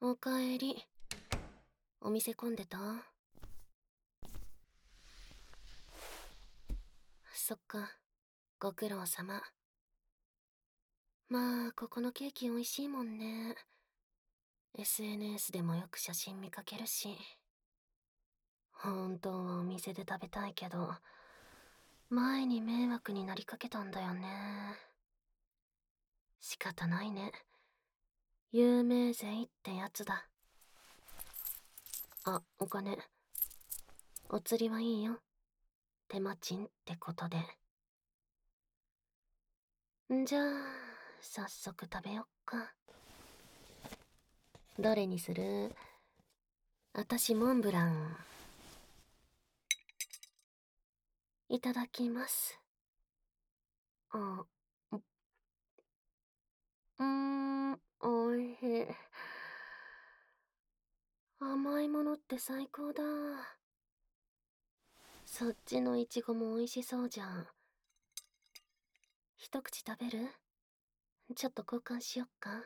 おかえり。お店混んでた？そっか、ご苦労様。まあ、ここのケーキ美味しいもんね。SNS でもよく写真見かけるし。本当はお店で食べたいけど、前に迷惑になりかけたんだよね。仕方ないね。有名税ってやつだ。あ、お金。お釣りはいいよ。手間賃ってことで。じゃあ、早速食べよっか。どれにする？あたしモンブラン。いただきます。あ、おいしい。甘いものって最高だ。そっちのイチゴも美味しそうじゃん。一口食べる？ちょっと交換しよっか。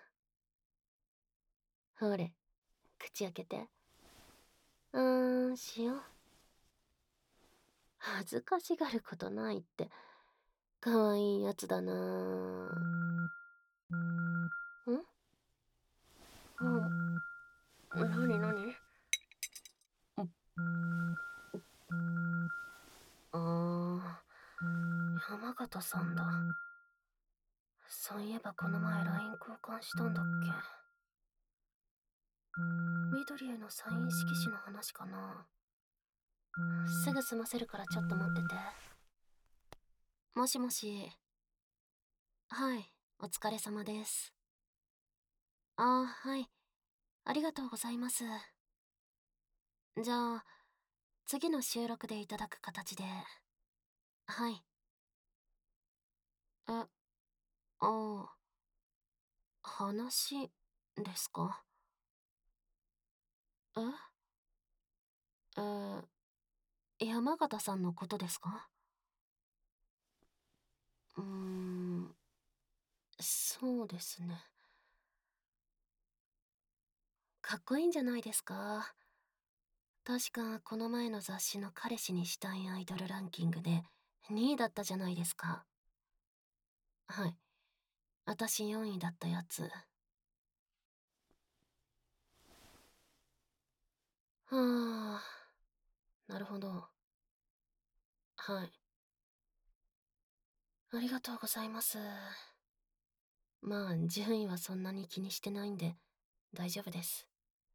ほれ、口開けて。しよう。恥ずかしがることないって。かわいいやつだなぁ。なになに？山形さんだ。そういえばこの前 LINE 交換したんだっけ。緑へのサイン色紙の話かな。すぐ済ませるからちょっと待ってて。もしもし。はい、お疲れ様です。はい。ありがとうございます。じゃあ、次の収録でいただく形で。はい。え、話ですか？ええー、山形さんのことですか？そうですね。かっこいいんじゃないですか？確かこの前の雑誌の彼氏にしたいアイドルランキングで2位だったじゃないですか。はい。私4位だったやつ。はあ、なるほど。はい。ありがとうございます。まあ、順位はそんなに気にしてないんで、大丈夫です。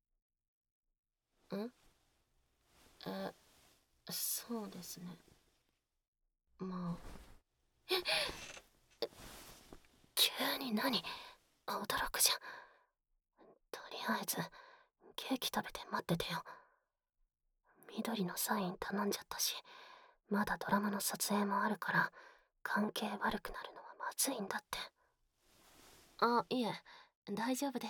んえ、そうですね。まあ。急に何？驚くじゃん。とりあえず、ケーキ食べて待っててよ。緑のサイン頼んじゃったし、まだドラマの撮影もあるから、関係悪くなるのはまずいんだって。いえ、大丈夫です。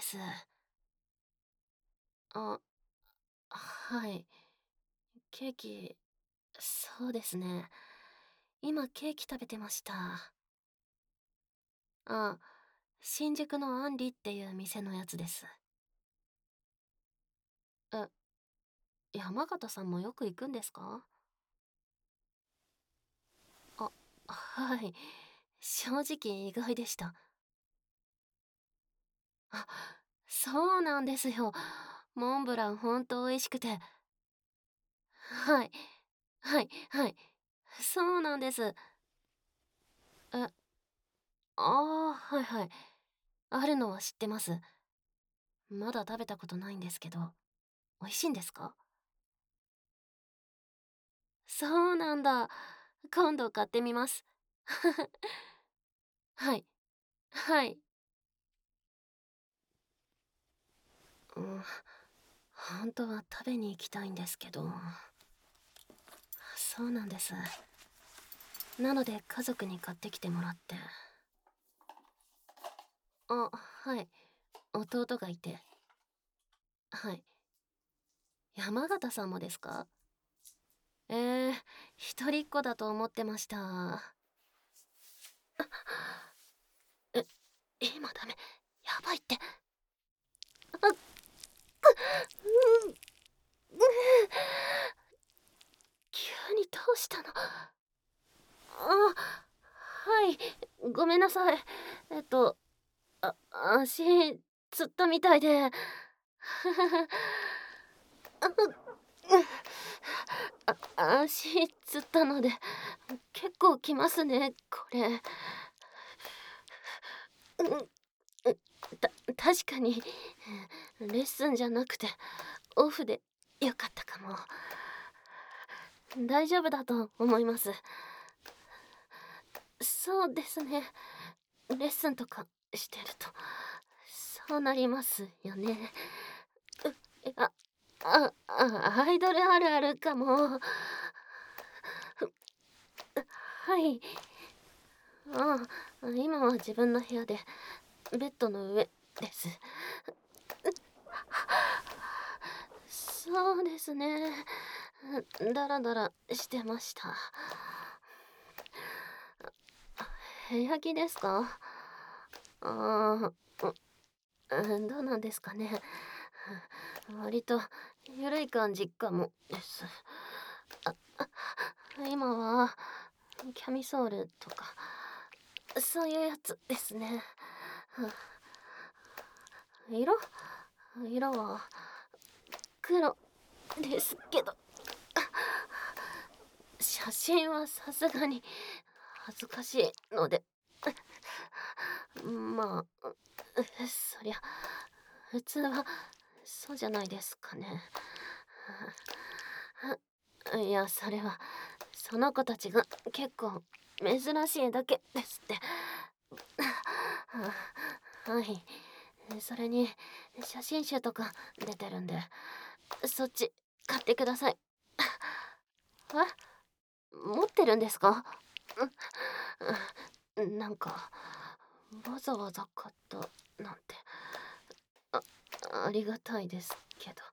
あ、はい。ケーキ、そうですね。今ケーキ食べてました。あ、新宿のアンリっていう店のやつです。え、山形さんもよく行くんですか？あ、はい。正直意外でした。あ、そうなんですよ。モンブランほんと美味しくて。はい。はい、はい。そうなんです。え、はいはい。あるのは知ってます。まだ食べたことないんですけど、美味しいんですか？そうなんだ。今度買ってみます。はい。はい。うん、本当は食べに行きたいんですけど。そうなんです。なので家族に買ってきてもらって。はい。弟がいて。はい。山形さんもですか？一人っ子だと思ってました。え、今ダメ。やばいって。 うしたの？はい、ごめんなさい。足つったみたいで。足つったので、結構きますね、これ。確かに、レッスンじゃなくて、オフでよかったかも。大丈夫だと思います。そうですね。レッスンとかしてると、そうなりますよね。あ、アイドルあるあるかも。はい。今は自分の部屋で、ベッドの上です。そうですね。ダラダラしてました。部屋着ですか？ああ、どうなんですかね。割と緩い感じかもです。今はキャミソールとかそういうやつですね。色色は黒ですけど、写真はさすがに恥ずかしいので、まあ、そりゃ普通はそうじゃないですかね。いや、それはその子たちが結構珍しいだけですって。はい。それに写真集とか出てるんで、そっち買ってください。持ってるんですか？なんかわざわざ買ったなんて、あありがたいですけど。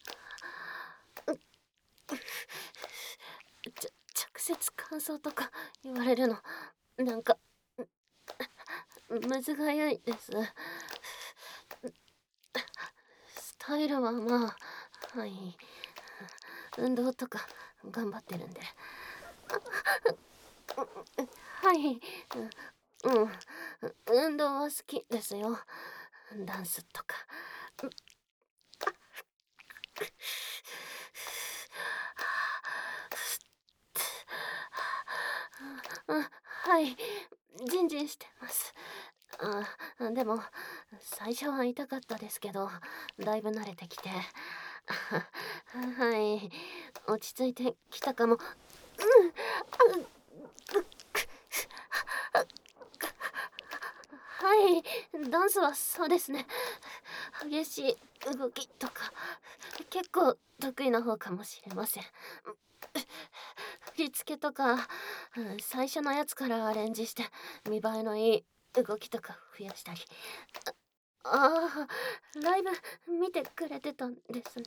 直接感想とか言われるのなんかむずがゆいです。スタイルはまあ、はい、運動とか頑張ってるんで。はい、運動は好きですよ。ダンスとか。はい、ジンジンしてます。でも最初は痛かったですけど、だいぶ慣れてきて、はい、落ち着いてきたかも。はい、ダンスはそうですね。激しい動きとか結構得意な方かもしれません。振り付けとか、最初のやつからアレンジして見栄えのいい動きとか増やしたり。ライブ見てくれてたんですね。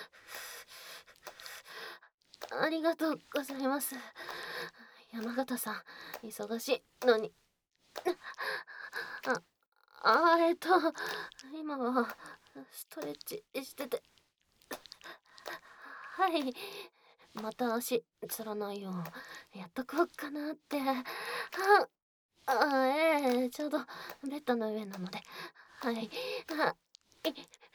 ありがとうございます。山形さん、忙しいのに。あ、今はストレッチしてて。はい、また足つらないようやっとこうかなって。ちょうどベッドの上なので。はい。あ、い、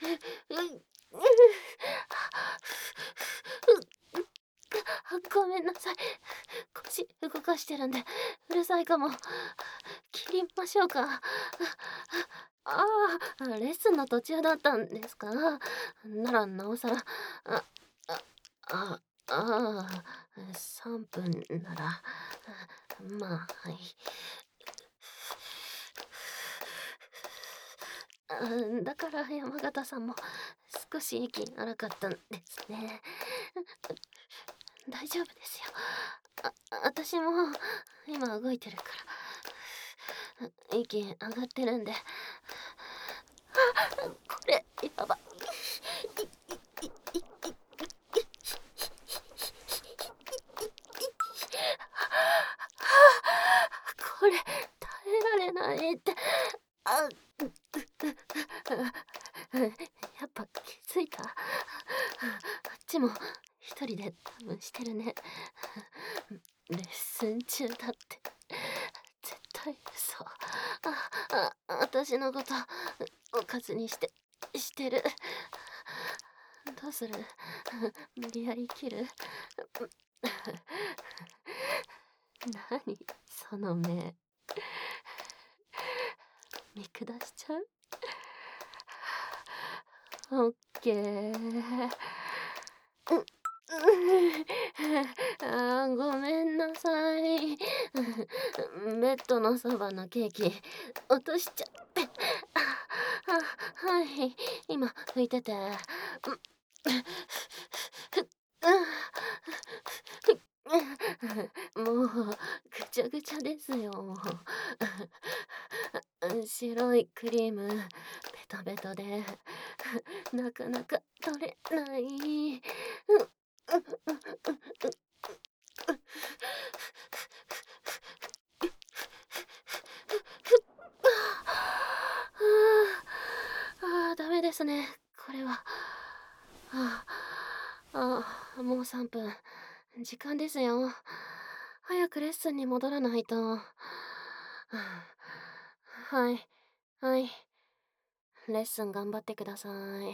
ごめんなさい。腰動かしてるんでうるさいかも。切りましょうか。レッスンの途中だったんですか？ならなおさら。あ、あ、3分なら、まあ、はい。だから山形さんも少し息荒かったんですね。大丈夫ですよ。私も今動いてるから。息上がってるんで。これ、やばい。これ、耐えられないって。あ、やっぱ気づいた。あっちも一人で多分してってるね。レッスン中だって。絶対嘘。私のこと、おかずにしてる。どうする？無理やり切る？何その目。見下しちゃう？オッケー。ごめんなさい。ベッドのそばのケーキ落としちゃって。はい、今拭いてて。もうぐちゃぐちゃですよ。白いクリームベトベトでなかなか取れない。ダメですね、これは。もう3分。時間ですよ。早くレッスンに戻らないと。はい、はい。レッスン頑張ってください。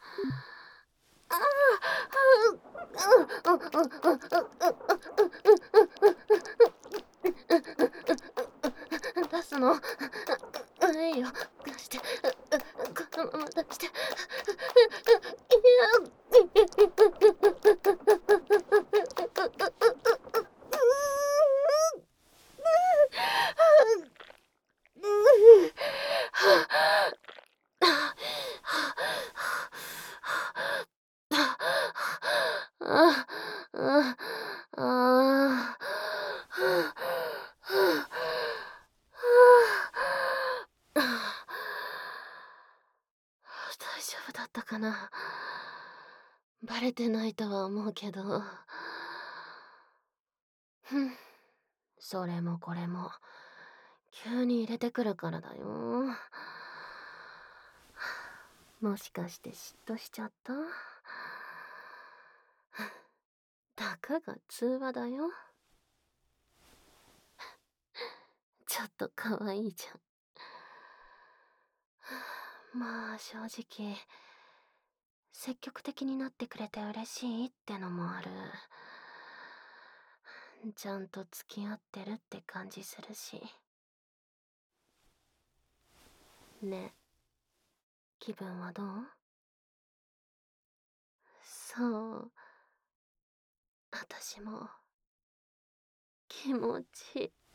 出すの？いいよ、出して。このまま出して。ああ、あ大丈夫だったかな。バレてないとは思うけど。ふん、それもこれも急に入れてくるからだよ。もしかして嫉妬しちゃった？たかが通話だよ。ちょっと可愛いじゃん。まあ正直積極的になってくれて嬉しいってのもある。ちゃんと付き合ってるって感じするし。ね、気分はどう？そう、私も気持ち